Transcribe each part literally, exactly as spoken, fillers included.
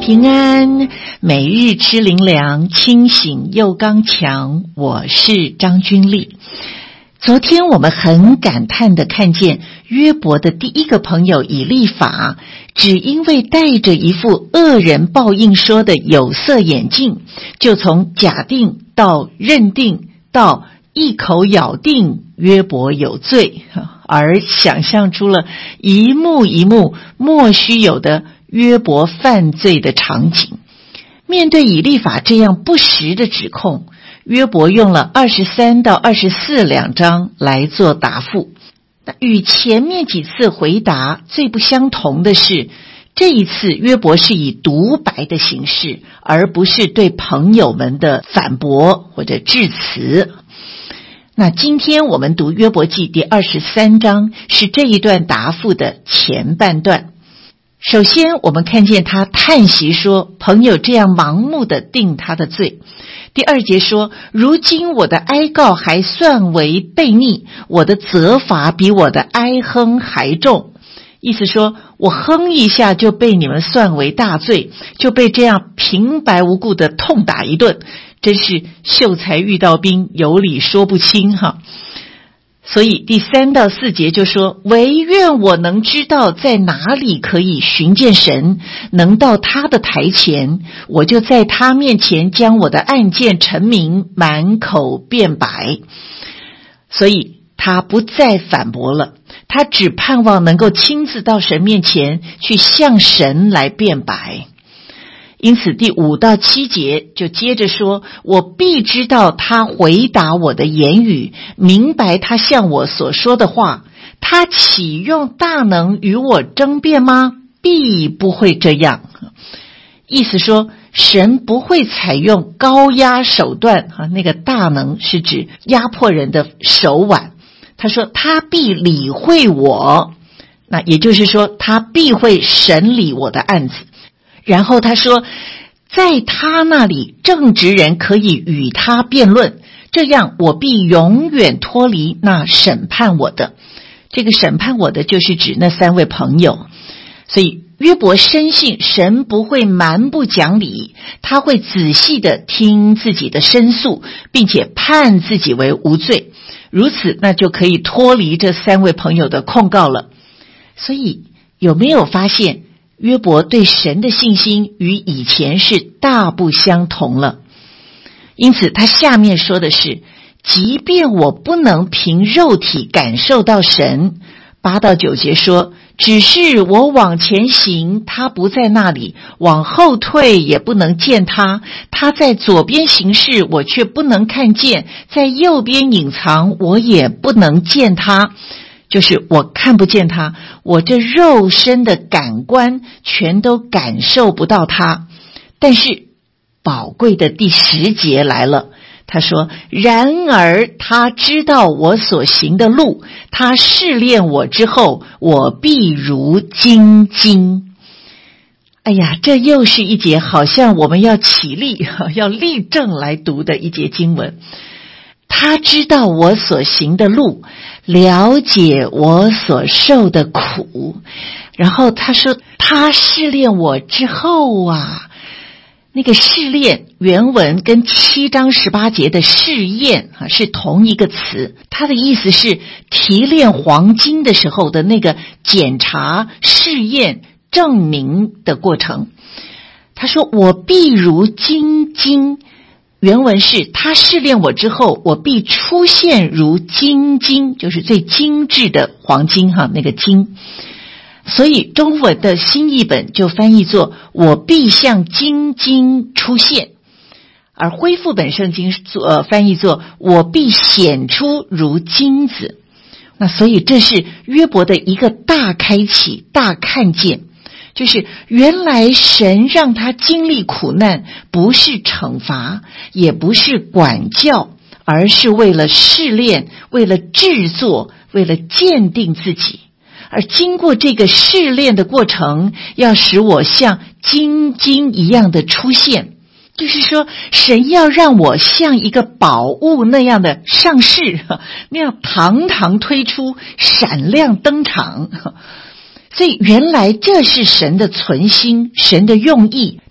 平安，每日吃灵粮，清醒又刚强。我是张君丽。昨天我们很感叹地看见约伯的第一个朋友以利法，只因为戴着一副恶人报应说的有色眼镜，就从假定到认定到一口咬定约伯有罪，而想象出了一幕一幕莫须有的约伯犯罪的场景。面对以利法这样不实的指控，约伯用了二十三到二十四两章来做答复。与前面几次回答最不相同的是，这一次约伯是以独白的形式，而不是对朋友们的反驳或者致辞。那今天我们读约伯记第二十三章，是这一段答复的前半段。首先我们看见他叹息说，朋友这样盲目地定他的罪。第二节说，如今我的哀告还算为悖逆，我的责罚比我的哀哼还重。意思说，我哼一下就被你们算为大罪，就被这样平白无故的痛打一顿，真是秀才遇到兵，有理说不清哈。所以第三到四节就说，唯愿我能知道在哪里可以寻见神，能到他的台前，我就在他面前将我的案件陈明，满口辩白。所以他不再反驳了，他只盼望能够亲自到神面前去向神来辩白。因此第五到七节就接着说，我必知道他回答我的言语，明白他向我所说的话。他岂用大能与我争辩吗？必不会这样。意思说，神不会采用高压手段，那个大能是指压迫人的手腕。他说他必理会我，那也就是说他必会审理我的案子。然后他说，在他那里正直人可以与他辩论，这样我必永远脱离那审判我的。这个审判我的就是指那三位朋友。所以约伯深信神不会蛮不讲理，他会仔细地听自己的申诉，并且判自己为无罪，如此那就可以脱离这三位朋友的控告了。所以有没有发现约伯对神的信心与以前是大不相同了？因此他下面说的是，即便我不能凭肉体感受到神，八到九节说，只是我往前行，他不在那里，往后退也不能见他，他在左边行事，我却不能看见，在右边隐藏，我也不能见他。就是我看不见他，我这肉身的感官全都感受不到他。但是宝贵的第十节来了，他说，然而他知道我所行的路，他试炼我之后，我必如精金。哎呀，这又是一节好像我们要起立要立正来读的一节经文。他知道我所行的路，了解我所受的苦。然后他说，他试炼我之后啊，那个试炼原文跟七章十八节的试验啊是同一个词，它的意思是提炼黄金的时候的那个检查、试验、证明的过程。他说，我必如精金。原文是他试炼我之后，我必出现如精金，就是最精致的黄金哈，那个金。所以中文的新译本就翻译作我必像精金出现，而恢复本圣经呃翻译作我必显出如金子。那所以这是约伯的一个大开启、大看见，就是原来神让他经历苦难，不是惩罚，也不是管教，而是为了试炼，为了制作，为了鉴定自己。而经过这个试炼的过程，要使我像精金一样的出现，就是说神要让我像一个宝物那样的上市，那样堂堂推出，闪亮登场。所以原来这是神的存心，神的用意，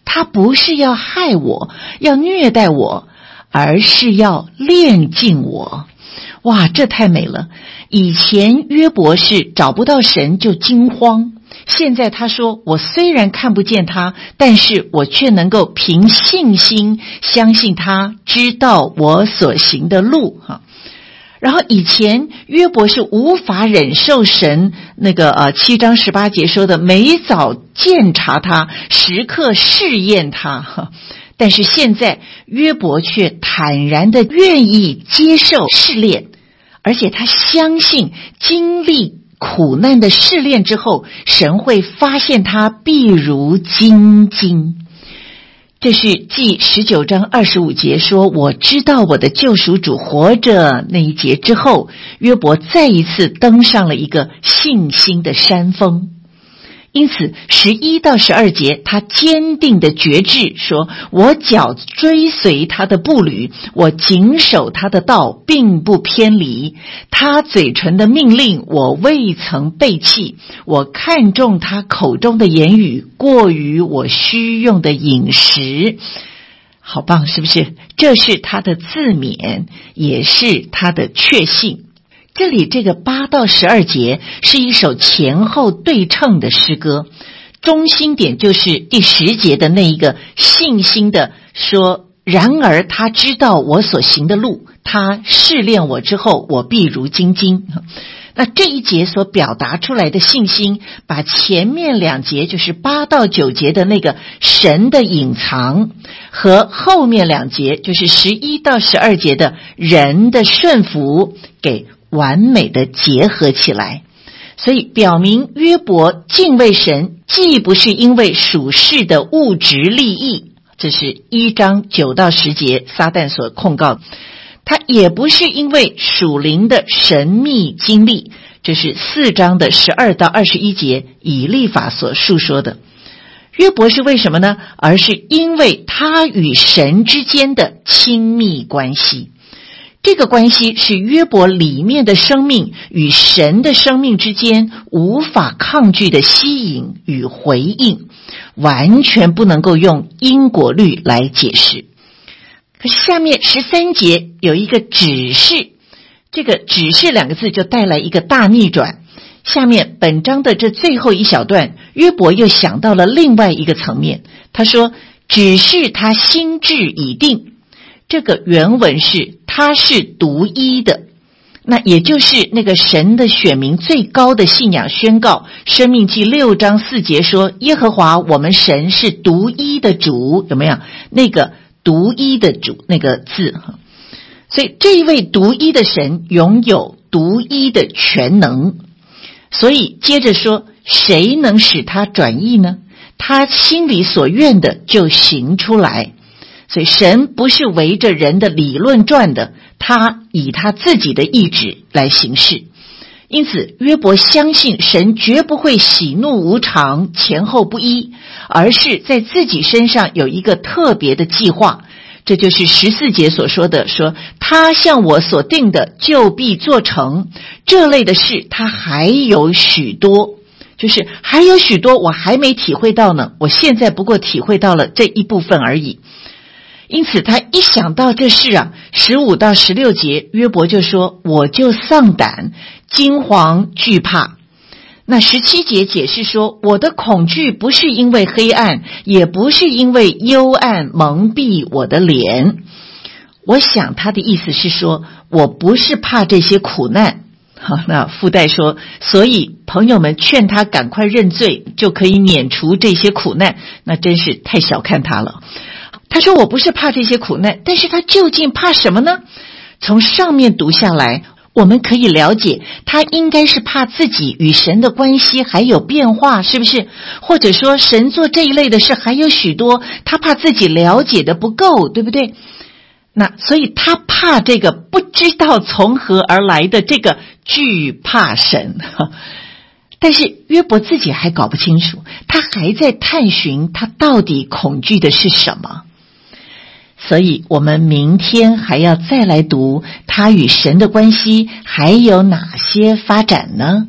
他不是要害我，要虐待我，而是要炼净我。哇，这太美了！以前约伯是找不到神就惊慌，现在他说，我虽然看不见他，但是我却能够凭信心相信他知道我所行的路哈。然后以前约伯是无法忍受神那个呃七章十八节说的每早鉴察他，时刻试验他哈，但是现在约伯却坦然的愿意接受试炼，而且他相信经历苦难的试炼之后，神会发现他必如精金。这是继十九章二十五节说我知道我的救赎主活着那一节之后，约伯再一次登上了一个信心的山峰。因此十一到十二节他坚定的决志说，我脚追随他的步履，我谨守他的道，并不偏离，他嘴唇的命令我未曾背弃，我看重他口中的言语过于我需用的饮食。好棒，是不是？这是他的自勉，也是他的确信。这里这个八到十二节是一首前后对称的诗歌，中心点就是第十节的那一个信心的说，然而他知道我所行的路，他试炼我之后，我必如精金。那这一节所表达出来的信心，把前面两节就是八到九节的那个神的隐藏，和后面两节就是十一到十二节的人的顺服给完美的结合起来。所以表明约伯敬畏神，既不是因为属世的物质利益，这是一章九到十节撒旦所控告，他也不是因为属灵的神秘经历，这是四章的十二到二十一节以利法所述说的。约伯是为什么呢？而是因为他与神之间的亲密关系。这个关系是约伯里面的生命与神的生命之间无法抗拒的吸引与回应，完全不能够用因果律来解释。可是下面十三节有一个指示，这个指示两个字就带来一个大逆转。下面本章的这最后一小段，约伯又想到了另外一个层面，他说只是他心志已定。这个原文是他是独一的，那也就是那个神的选民最高的信仰宣告，申命记六章四节说，耶和华我们神是独一的主，有没有那个独一的主那个字？所以这一位独一的神拥有独一的全能，所以接着说，谁能使他转意呢？他心里所愿的就行出来。所以神不是围着人的理论转的，他以他自己的意志来行事。因此约伯相信神绝不会喜怒无常，前后不一，而是在自己身上有一个特别的计划。这就是十四节所说的，说他向我所定的就必做成，这类的事他还有许多，就是还有许多我还没体会到呢，我现在不过体会到了这一部分而已。因此他一想到这事啊，十五到十六节约伯就说，我就丧胆，惊惶惧怕。那十七节解释说，我的恐惧不是因为黑暗，也不是因为幽暗蒙蔽我的脸。我想他的意思是说，我不是怕这些苦难。好，那附带说，所以朋友们劝他赶快认罪，就可以免除这些苦难，那真是太小看他了。他说我不是怕这些苦难，但是他究竟怕什么呢？从上面读下来，我们可以了解他应该是怕自己与神的关系还有变化，是不是？或者说神做这一类的事还有许多，他怕自己了解的不够，对不对？那所以他怕这个不知道从何而来的这个惧怕神。但是约伯自己还搞不清楚，他还在探寻他到底恐惧的是什么。所以我们明天还要再来读他与神的关系还有哪些发展呢？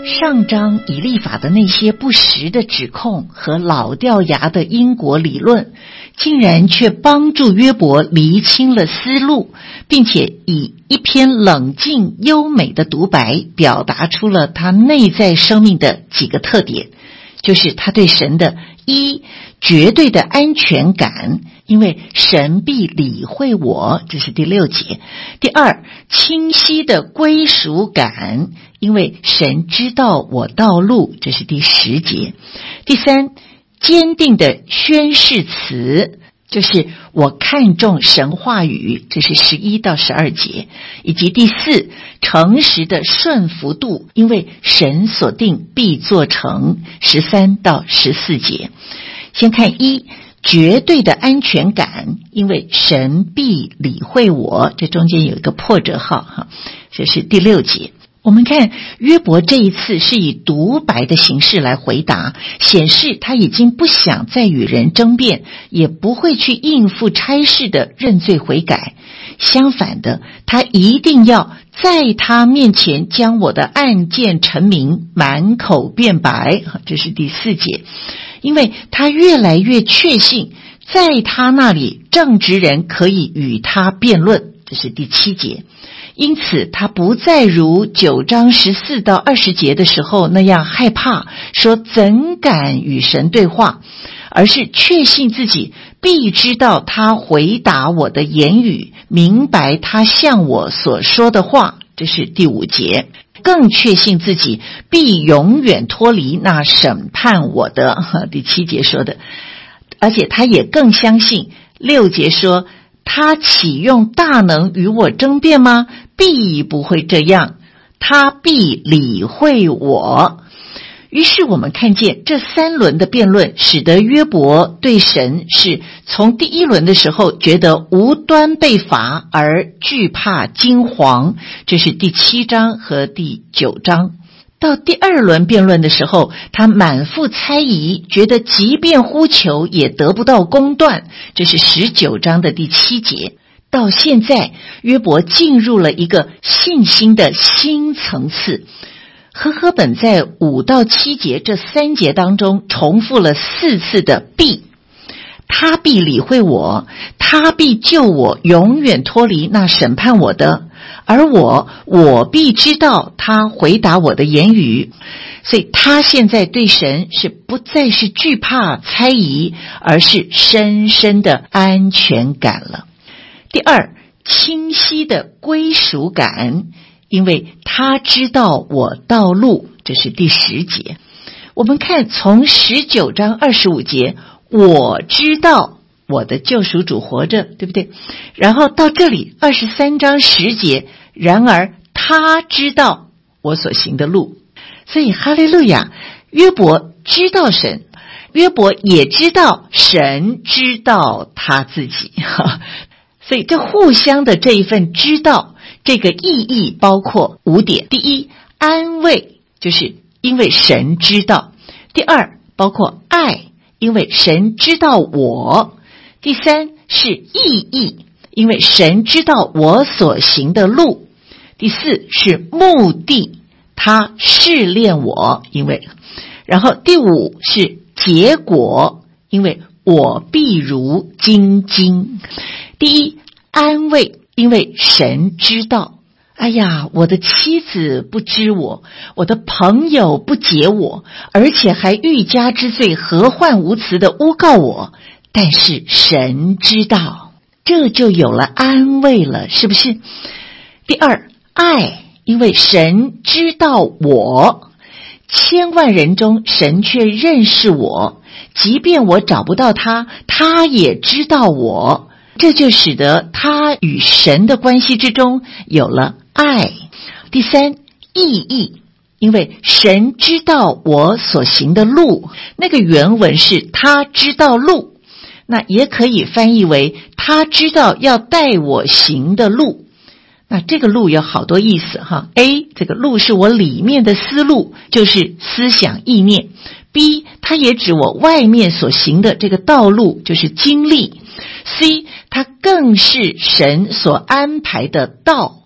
上章以利法的那些不实的指控和老掉牙的因果理论，竟然却帮助约伯厘清了思路，并且以一篇冷静优美的独白表达出了他内在生命的几个特点，就是他对神的一绝对的安全感，因为神必理会我，这是第六节。第二，清晰的归属感，因为神知道我道路，这是第十节。第三，坚定的宣誓词，就是我看重神话语，这是十一到十二节。以及第四，诚实的顺服度，因为神所定必做成，十三到十四节。先看一，绝对的安全感，因为神必理会我，这中间有一个破折号哈，这是第六节。我们看约伯这一次是以独白的形式来回答，显示他已经不想再与人争辩，也不会去应付差事的认罪悔改。相反的，他一定要在他面前将我的案件陈明，满口辩白，这是第四节。因为他越来越确信，在他那里正直人可以与他辩论，这是第七节。因此他不再如九章十四到二十节的时候那样害怕，说怎敢与神对话，而是确信自己必知道他回答我的言语，明白他向我所说的话，这是第五节。更确信自己必永远脱离那审判我的，第七节说的。而且他也更相信，六节说他岂用大能与我争辩吗？必不会这样，他必理会我。于是我们看见这三轮的辩论，使得约伯对神是从第一轮的时候觉得无端被罚而惧怕惊惶，这是第七章和第九章。到第二轮辩论的时候，他满腹猜疑，觉得即便呼求也得不到公断，这是十九章的第七节。到现在，约伯进入了一个信心的新层次。和合本在五到七节这三节当中重复了四次的必，他必理会我，他必救我永远脱离那审判我的，而我我必知道他回答我的言语。所以他现在对神是不再是惧怕猜疑，而是深深的安全感了。第二，清晰的归属感，因为他知道我道路，这是第十节。我们看从十九章二十五节，我知道我的救赎主活着，对不对？然后到这里二十三章十节，然而他知道我所行的路。所以哈利路亚，约伯知道神，约伯也知道神知道他自己。所以这互相的这一份知道，这个意义包括五点。第一，安慰，就是因为神知道。第二，包括爱，因为神知道我。第三，是意义，因为神知道我所行的路。第四，是目的，他试炼我，因为。然后第五是结果，因为我必如精金。第一，安慰，因为神知道。哎呀，我的妻子不知我，我的朋友不解我，而且还欲加之罪，何患无辞的诬告我，但是神知道，这就有了安慰了，是不是？第二，爱，因为神知道我，千万人中神却认识我，即便我找不到他，他也知道我，这就使得他与神的关系之中有了爱。第三，意义，因为神知道我所行的路，那个原文是他知道路，那也可以翻译为他知道要带我行的路。那这个路有好多意思哈。 A， 这个路是我里面的思路，就是思想意念。 B， 它也指我外面所行的这个道路，就是经历。 C， 它更是神所安排的道，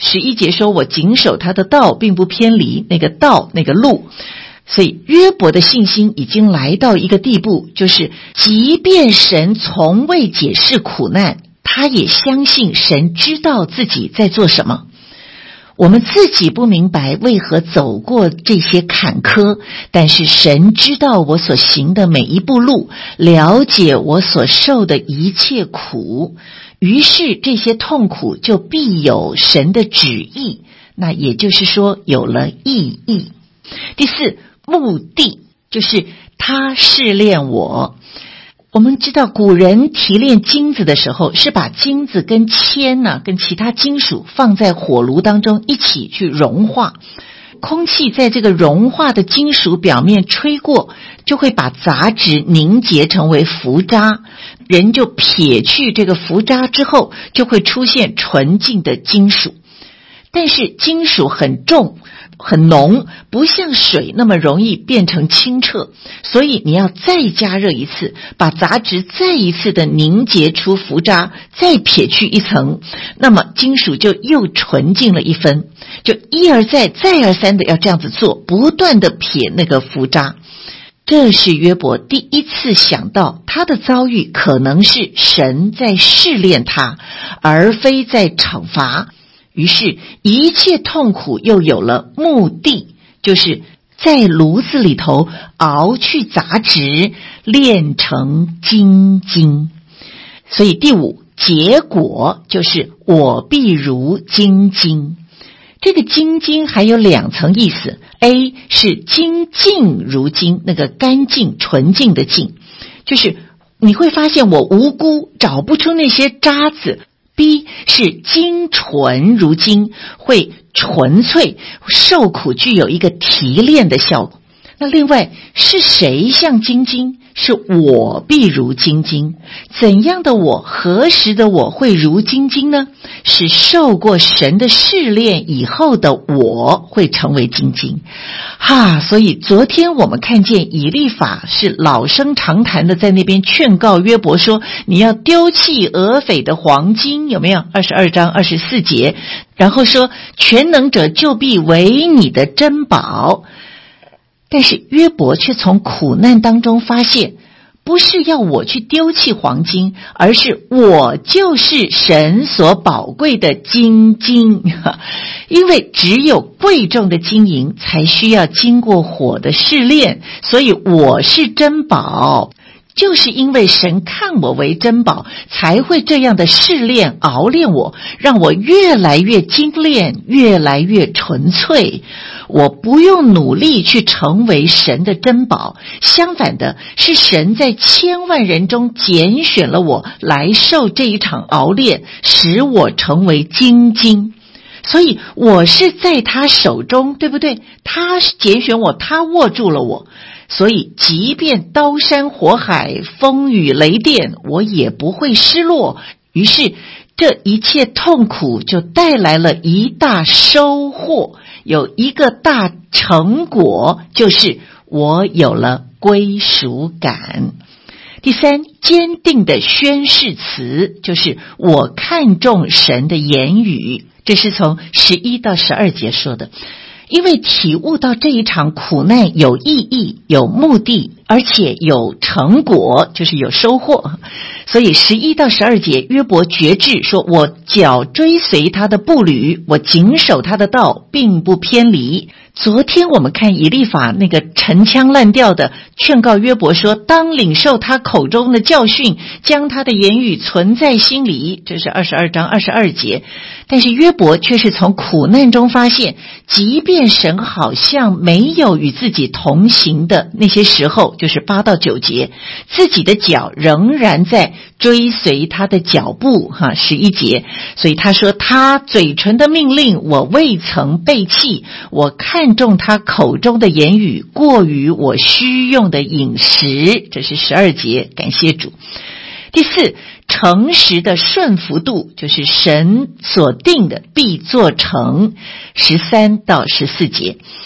十一节说我谨守他的道，并不偏离那个道那个路。所以约伯的信心已经来到一个地步，就是即便神从未解释苦难，他也相信神知道自己在做什么。我们自己不明白为何走过这些坎坷，但是神知道我所行的每一步路，了解我所受的一切苦，于是这些痛苦就必有神的旨意，那也就是说有了意义。第四，目的，就是他试炼我。我们知道古人提炼金子的时候，是把金子跟铅呢、啊、跟其他金属放在火炉当中一起去融化，空气在这个融化的金属表面吹过，就会把杂质凝结成为浮渣，人就撇去这个浮渣之后，就会出现纯净的金属。但是金属很重很浓，不像水那么容易变成清澈，所以你要再加热一次，把杂质再一次的凝结出浮渣，再撇去一层，那么金属就又纯净了一分，就一而再再而三的要这样子做，不断的撇那个浮渣。这是约伯第一次想到他的遭遇可能是神在试炼他，而非在惩罚。于是一切痛苦又有了目的，就是在炉子里头熬去杂质，炼成精金。所以第五，结果就是我必如精金。这个精金还有两层意思， A 是精净如金，那个干净纯净的净，就是你会发现我无辜，找不出那些渣子。B 是精纯如金，会纯粹，受苦具有一个提炼的效果。那另外是谁像精金？是我必如精金。怎样的我，何时的我会如精金呢？是受过神的试炼以后的我会成为精金。哈，所以昨天我们看见以利法是老生常谈的在那边劝告约伯说，你要丢弃俄斐的黄金，有没有？二十二章二十四节，然后说全能者就必为你的珍宝。但是约伯却从苦难当中发现，不是要我去丢弃黄金，而是我就是神所宝贵的金金。因为只有贵重的金银才需要经过火的试炼，所以我是珍宝。就是因为神看我为珍宝，才会这样的试炼熬炼我，让我越来越精炼，越来越纯粹。我不用努力去成为神的珍宝，相反的是神在千万人中拣选了我来受这一场熬炼，使我成为精金。所以我是在他手中，对不对？他拣选我，他握住了我，所以即便刀山火海，风雨雷电，我也不会失落。于是这一切痛苦就带来了一大收获，有一个大成果，就是我有了归属感。第三，坚定的宣誓词，就是我看重神的言语。这是从十一到十二节说的。因为体悟到这一场苦难有意义、有目的，而且有成果，就是有收获，所以十一到十二节约伯决志说，我脚追随他的步履，我谨守他的道，并不偏离。昨天我们看以利法那个陈腔滥调的劝告约伯说，当领受他口中的教训，将他的言语存在心里，这是二十二章二十二节。但是约伯却是从苦难中发现，即便神好像没有与自己同行的那些时候，就是八到九节，自己的脚仍然在追随他的脚步，哈，十一节。所以他说，他嘴唇的命令我未曾背弃，我看重他口中的言语过于我需用的饮食，这是十二节，感谢主。第四，诚实的顺服度，就是神所定的必做成，十三到十四节。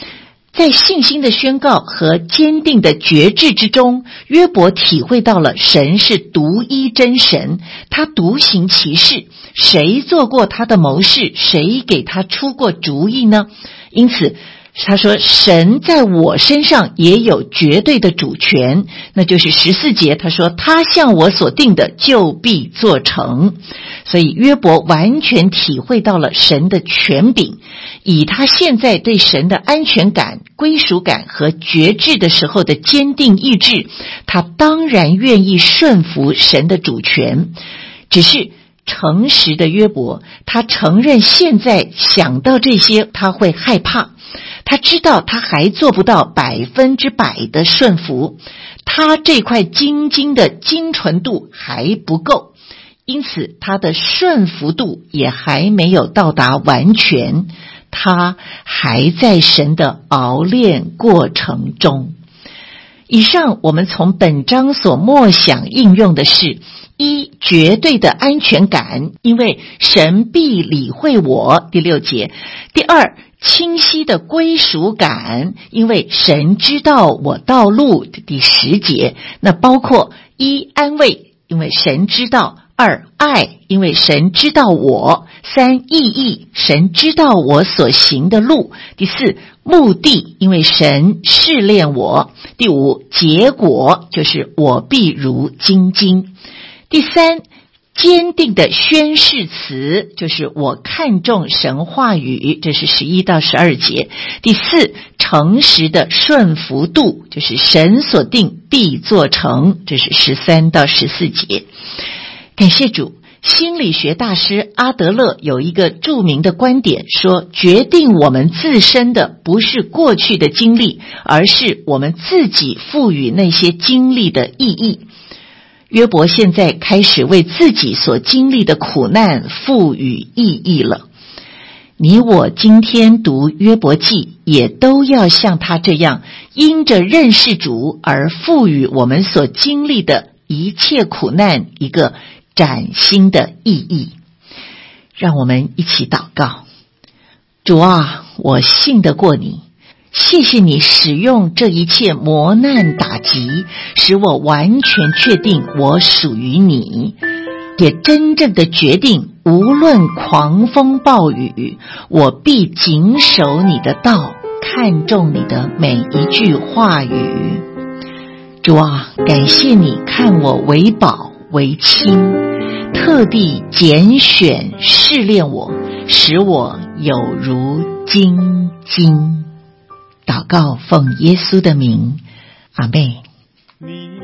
在信心的宣告和坚定的决志之中，约伯体会到了神是独一真神，他独行其事，谁做过他的谋士，谁给他出过主意呢？因此他说神在我身上也有绝对的主权，那就是十四节他说他向我所定的就必做成。所以约伯完全体会到了神的权柄，以他现在对神的安全感、归属感和决志的时候的坚定意志，他当然愿意顺服神的主权。只是诚实的约伯，他承认现在想到这些他会害怕，他知道他还做不到百分之百的顺服，他这块晶晶的精纯度还不够，因此他的顺服度也还没有到达完全，他还在神的熬炼过程中。以上我们从本章所默想应用的是：一、绝对的安全感，因为神必理会我，第六节；第二，清晰的归属感，因为神知道我道路，第十节。那包括一、安慰，因为神知道；二、爱，因为神知道我；三、意义，神知道我所行的路；第四，目的，因为神试炼我；第五，结果，就是我必如精金；第三，坚定的宣誓词，就是我看重神话语，这是十一到十二节；第四，诚实的顺服度，就是神所定必做成，这是十三到十四节。感谢主，心理学大师阿德勒有一个著名的观点，说决定我们自身的不是过去的经历，而是我们自己赋予那些经历的意义。约伯现在开始为自己所经历的苦难赋予意义了。你我今天读约伯记，也都要像他这样，因着认识主而赋予我们所经历的一切苦难一个崭新的意义。让我们一起祷告。主啊，我信得过你，谢谢你使用这一切磨难打击，使我完全确定我属于你，也真正的决定无论狂风暴雨，我必谨守你的道，看重你的每一句话语。主啊，感谢你看我为宝为亲，特地拣选试炼我，使我有如精金。祷告奉耶稣的名，阿们。